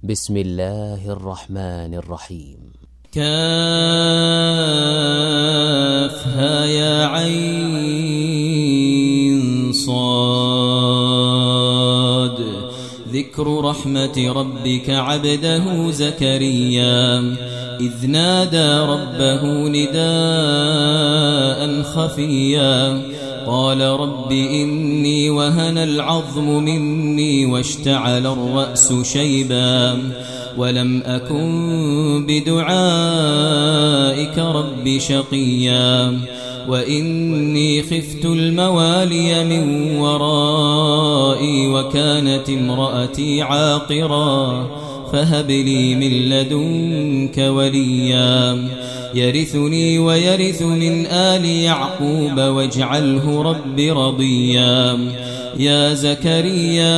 بسم الله الرحمن الرحيم. كافها يا عين صاد. ذكر رحمة ربك عبده زكريا إذ نادى ربه نداء خفيا قال رب إني وهن العظم مني واشتعل الرأس شيبا ولم أكن بدعائك رب شقيا وإني خفت الموالي من ورائي وكانت امرأتي عاقرا فهب لي من لدنك وليا يرثني ويرث من آل يعقوب واجعله رب رضيا. يا زكريا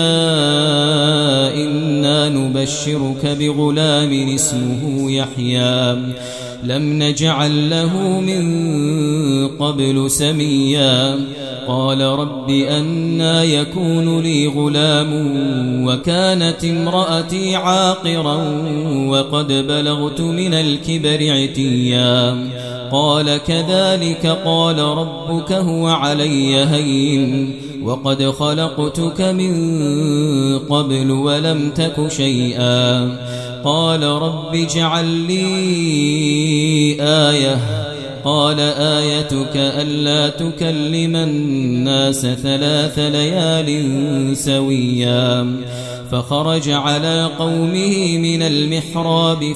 إنا نبشرك بغلام اسمه يحيى لم نجعل له من قبل سميا قال رب أنى يكون لي غلام وكانت امرأتي عاقرا وقد بلغت من الكبر عتيا قال كذلك قال ربك هو علي هين وقد خلقتك من قبل ولم تك شيئا قال رب اجعل لي آية قال آيتك ألا تكلم الناس 3 ليال سويا فخرج على قومه من المحراب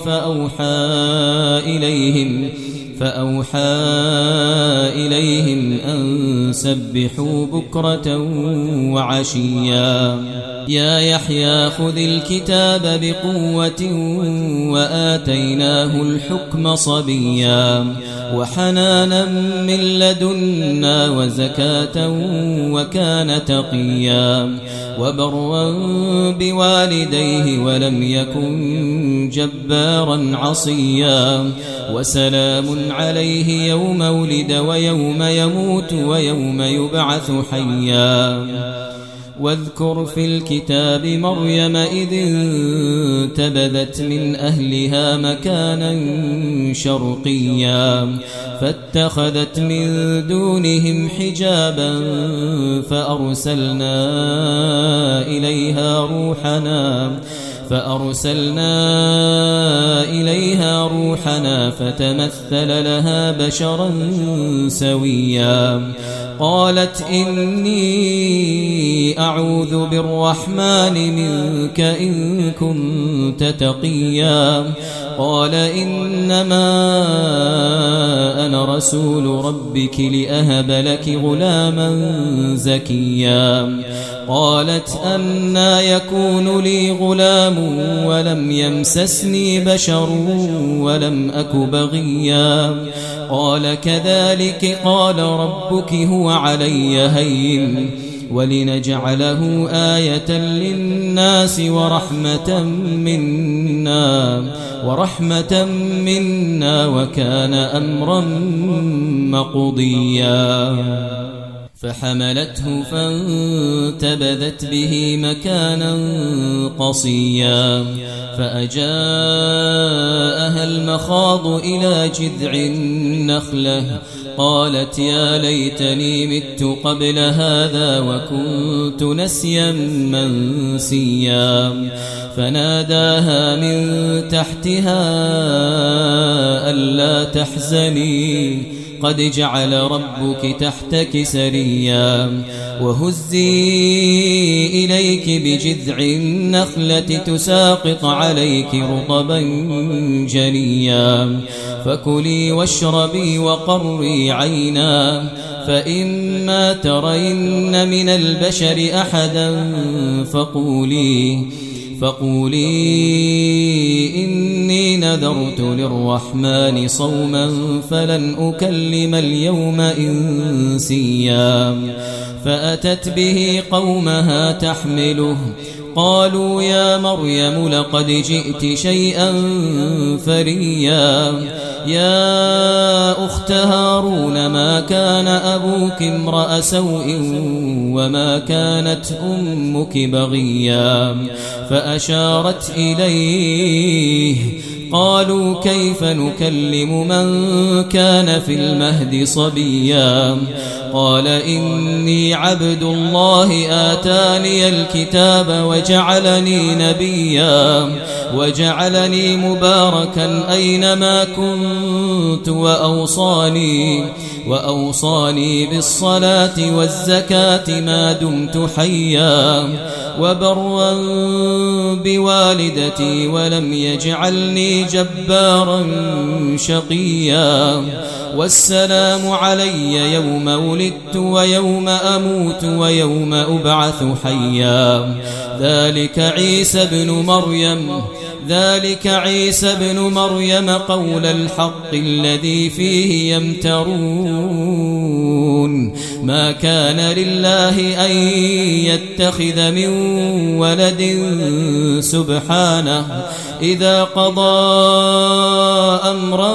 فأوحى إليهم أن سبحوا بكرة وعشيا. يا يحيى خذ الكتاب بقوة وآتيناه الحكم صبيا وحنانا من لدنا وزكاة وكان تقيا وبرا بوالديه ولم يكن جبارا عصيا وسلام عليه يوم ولد ويوم يموت ويوم يبعث حيا. واذكر في الكتاب مريم إذ انتبذت من أهلها مكانا شرقيا فاتخذت من دونهم حجابا فأرسلنا إليها روحنا فتمثل لها بشرا سويا قالت إني أعوذ بالرحمن منك إن كنت تقيا قال إنما أنا رسول ربك لأهب لك غلاما زكيا قالت أنى يكون لي غلام ولم يمسسني بشر ولم أك بغيا قال كذلك قال ربك هو علي هين ولنجعله آية للناس ورحمة منا وكان أمرا مقضيا. فحملته فانتبذت به مكانا قصيا فأجاءها المخاض إلى جذع النخلة قالت يا ليتني مت قبل هذا وكنت نسيا منسيا فناداها من تحتها ألا تحزني قد جعل ربك تحتك سريا وهزي إليك بجذع النخلة تساقط عليك رطبا جنيا فكلي واشربي وقري عينا فإما ترين من البشر أحدا فقولي إني نذرت للرحمن صوما فلن أكلم اليوم إنسيا فأتت به قومها تحمله قالوا يا مريم لقد جئت شيئا فريا يا أخت هارون ما كان أبوك امرأ سوء وما كانت أمك بغيا فأشارت إليه قالوا كيف نكلم من كان في المهد صبيا قال إني عبد الله آتاني الكتاب وجعلني نبيا وجعلني مباركا أينما كنت وأوصاني بالصلاة والزكاة ما دمت حيا وبرا بوالدتي ولم يجعلني جبارا شقيا والسلام علي يوم ولدت ويوم أموت ويوم أبعث حيا ذلك عيسى بن مريم قول الحق الذي فيه يمترون ما كان لله أن يتخذ من ولد سبحانه إذا قضى أمرا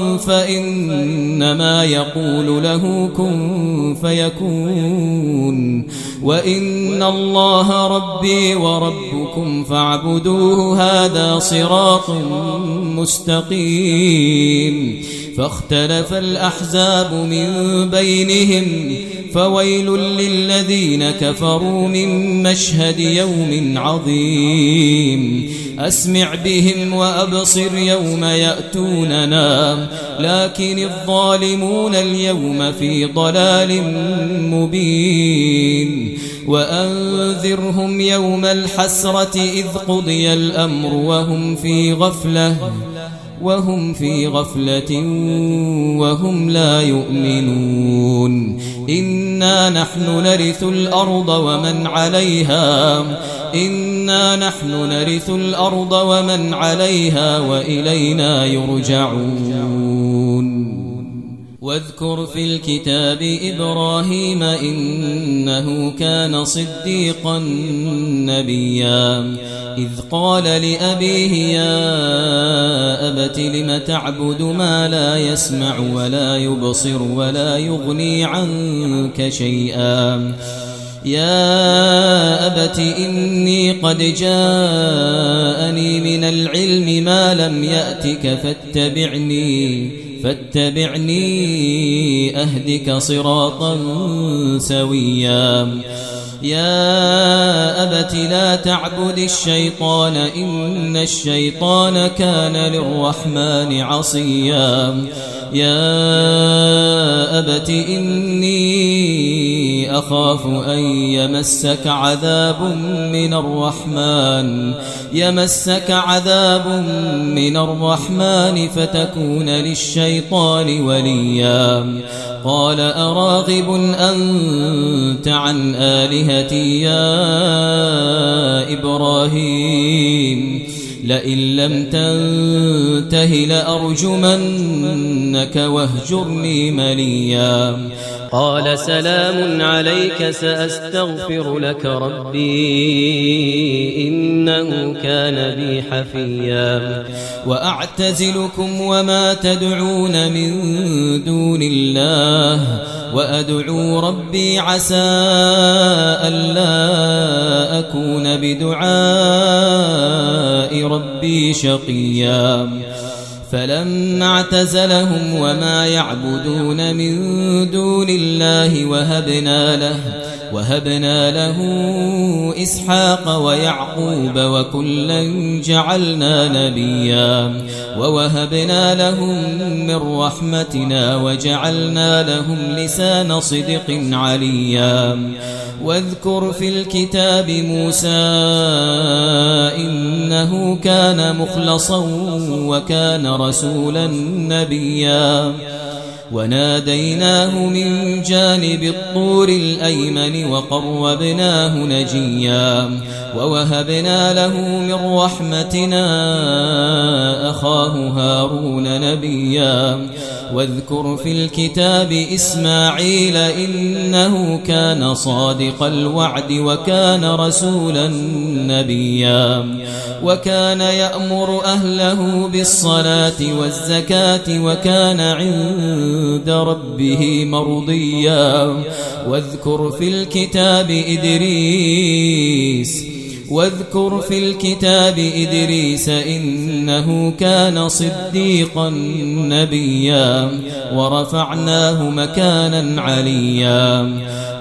فإنما يقول له كن فيكون وإن الله ربي وربكم فاعبدوه هذا صراط مستقيم فاختلف الأحزاب من بينهم فويل للذين كفروا من مشهد يوم عظيم أسمع بهم وأبصر يوم يأتوننا لكن الظالمون اليوم في ضلال مبين وأنذرهم يوم الحسرة إذ قضي الأمر وهم في غفلة وهم لا يؤمنون إنا نحن نرث الأرض ومن عليها وإلينا يرجعون واذكر في الكتاب إبراهيم إنه كان صديقا نبيا إذ قال لأبيه يا أبت لم تعبد ما لا يسمع ولا يبصر ولا يغني عنك شيئا يا أبت إني قد جاءني من العلم ما لم يأتك فاتبعني أهدك صراطا سويا يا أبت لا تعبد الشيطان إن الشيطان كان للرحمن عصيا يا أبت إني أخاف أن يمسك عذاب من الرحمن فتكون للشيطان وليا قال أراغب أنت عن آلهتي يا إبراهيم لئن لم تنته لأرجمنك واهجرني مليا قال سلام عليك سأستغفر لك ربي إنه كان بي حفيا وأعتزلكم وما تدعون من دون الله وأدعو ربي عسى ألا أكون بدعاء ربي شقيا فلما اعتزلهم وما يعبدون من دون الله وهبنا له إسحاق ويعقوب وكلا جعلنا نبيا ووهبنا لهم من رحمتنا وجعلنا لهم لسان صدق عليا واذكر في الكتاب موسى إنه كان مخلصا وكان رسولا نبيا وناديناه من جانب الطور الأيمن وقربناه نجيا ووهبنا له من رحمتنا أخاه هارون نبيا واذكر في الكتاب إسماعيل إنه كان صادق الوعد وكان رسولا نبيا وكان يأمر أهله بالصلاة والزكاة وكان عند ربه مرضيا واذكر في الكتاب إدريس إنه كان صديقا نبيا ورفعناه مكانا عليا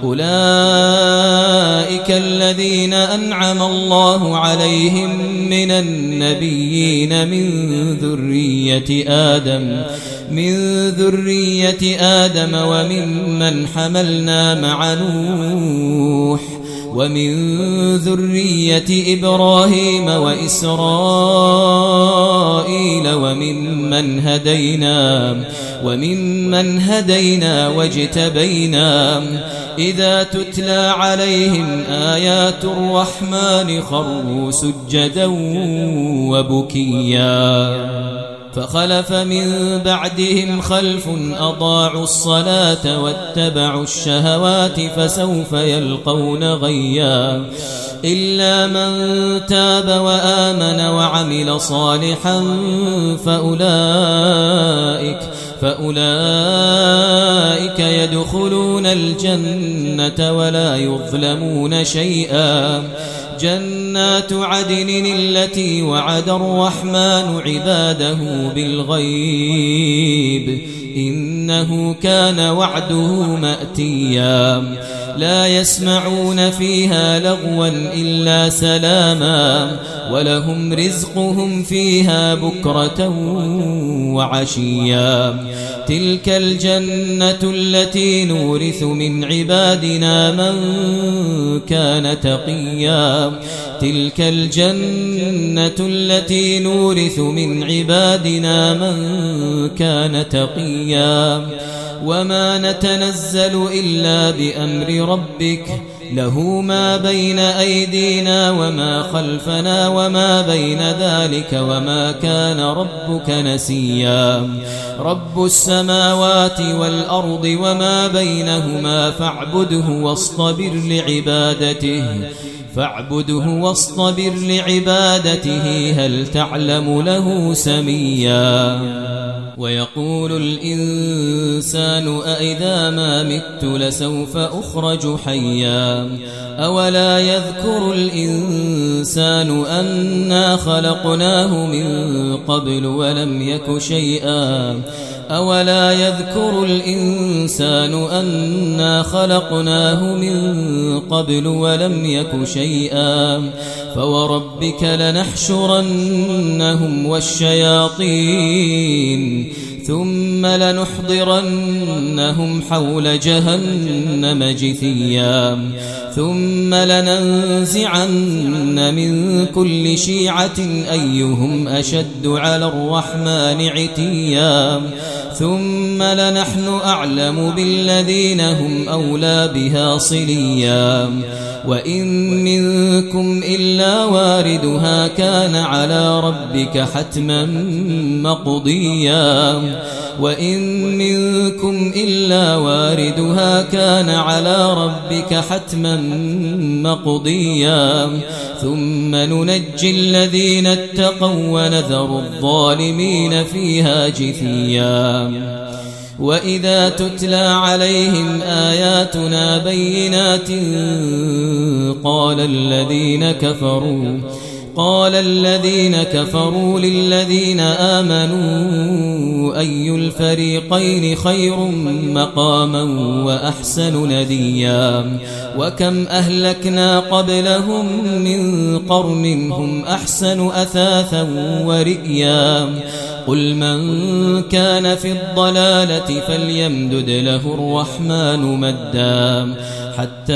أولئك الذين أنعم الله عليهم من النبيين من ذرية آدم وممن حملنا مع نوح ومن ذرية إبراهيم وإسرائيل وممن هدينا واجتبينا إذا تتلى عليهم آيات الرحمن خروا سجدا وبكيا فخلف من بعدهم خلف أضاعوا الصلاة واتبعوا الشهوات فسوف يلقون غيا إلا من تاب وآمن وعمل صالحا فأولئك يدخلون الجنة ولا يظلمون شيئا جنات عدن التي وعد الرحمن عباده بالغيب إنه كان وعده مأتيا لا يسمعون فيها لغوا إلا سلاما ولهم رزقهم فيها بكرة وعشيا تلك الجنة التي نورث من عبادنا من كان تقيا تلك الجنة التي نورث من عبادنا من كان تقيا وما نتنزل إلا بأمر ربك له ما بين أيدينا وما خلفنا وما بين ذلك وما كان ربك نسيا رب السماوات والأرض وما بينهما فاعبده واصطبر لعبادته هل تعلم له سميا ويقول الإنسان أإذا ما مت لسوف أخرج حيا أولا يذكر الإنسان أنا خلقناه من قبل ولم يك شيئا أولا يذكر الإنسان أنا خلقناه من قبل ولم يك شيئا فوربك لنحشرنهم والشياطين ثم لنحضرنهم حول جهنم جثيا ثم لننزعن من كل شيعة أيهم أشد على الرحمن عتيا ثم لنحن أعلم بالذين هم أولى بها صليا وإن منكم إلا واردها كان على ربك حتما مقضيا وإن منكم إلا واردها كان على ربك حتما مقضيا ثم ننجي الذين اتقوا ونذر الظالمين فيها جثيا وإذا تتلى عليهم آياتنا بينات قال الذين كفروا للذين آمنوا أي الفريقين خير مقاما وأحسن نديا وكم أهلكنا قبلهم من قرن هم أحسن أثاثا ورئيا قل من كان في الضلالة فليمدد له الرحمن مدا حتى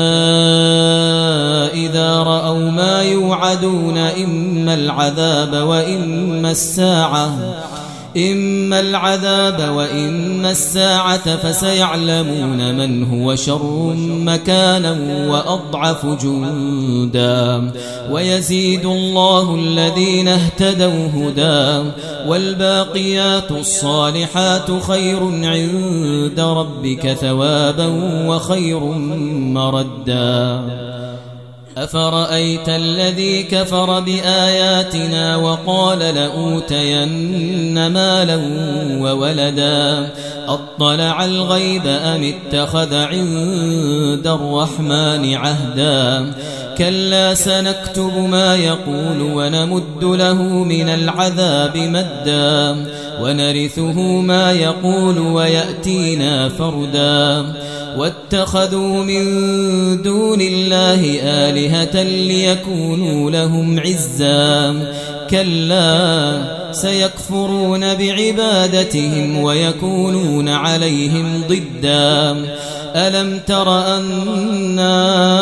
إذا رأوا ما يوعدون إما العذاب وإما الساعة إما العذاب وإما الساعة فسيعلمون من هو شر مكانا وأضعف جندا ويزيد الله الذين اهتدوا هدى والباقيات الصالحات خير عند ربك ثوابا وخير مردا أفرأيت الذي كفر بآياتنا وقال لأوتين مالا وولدا أطلع الغيب أم اتخذ عند الرحمن عهدا كلا سنكتب ما يقول ونمد له من العذاب مدا ونرثه ما يقول ويأتينا فردا واتخذوا من دون الله آلهة ليكونوا لهم عزا كلا سيكفرون بعبادتهم ويكونون عليهم ضدا ألم تر أنا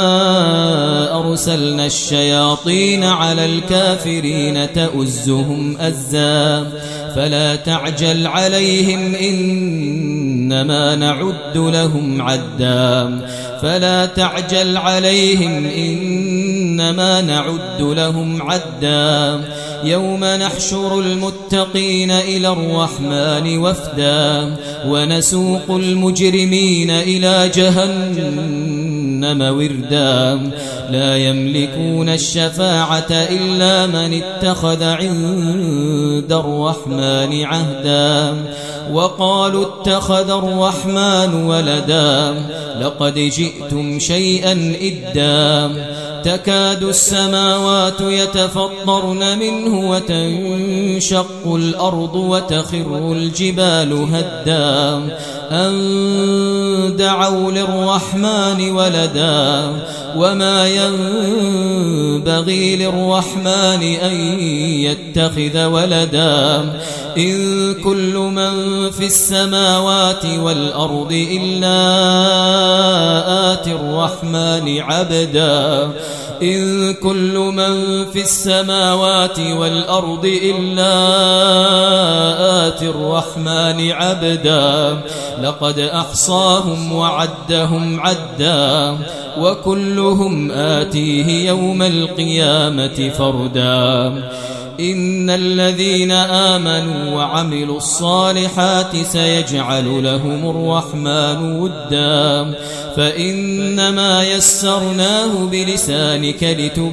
أرسلنا الشياطين على الكافرين تؤزهم أزا فلا تعجل عليهم إنما نعد لهم عدا فلا تعجل عليهم إنما نعد لهم عدا يوم نحشر المتقين إلى الرحمن وفدا ونسوق المجرمين إلى جهنم وردا لا يملكون الشفاعة إلا من اتخذ عند الرحمن عهدا وقالوا اتخذ الرحمن ولدا لقد جئتم شيئا إدا تكاد السماوات يتفطرن منه وتنشق الأرض وتخر الجبال هدا أن دعوا للرحمن ولدا وما ينبغي للرحمن أن يتخذ ولدا إن كل من في السماوات والأرض إلا آتي الرحمن عبدا إن كل من في السماوات والأرض إلا آتي الرحمن عبدا لقد أحصاهم وعدهم عدا وكلهم آتيه يوم القيامة فردا إن الذين آمنوا وعملوا الصالحات سيجعل لهم الرحمن ودا فإنما يسرناه بلسانك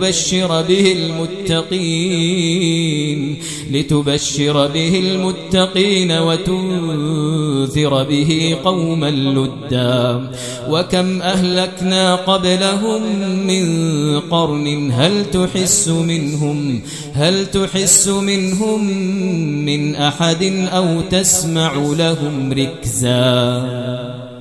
لتبشر به المتقين وتنذر به قوما لدا وكم أهلكنا قبلهم من قرن هل تحس منهم من أحد أو تسمع لهم ركزا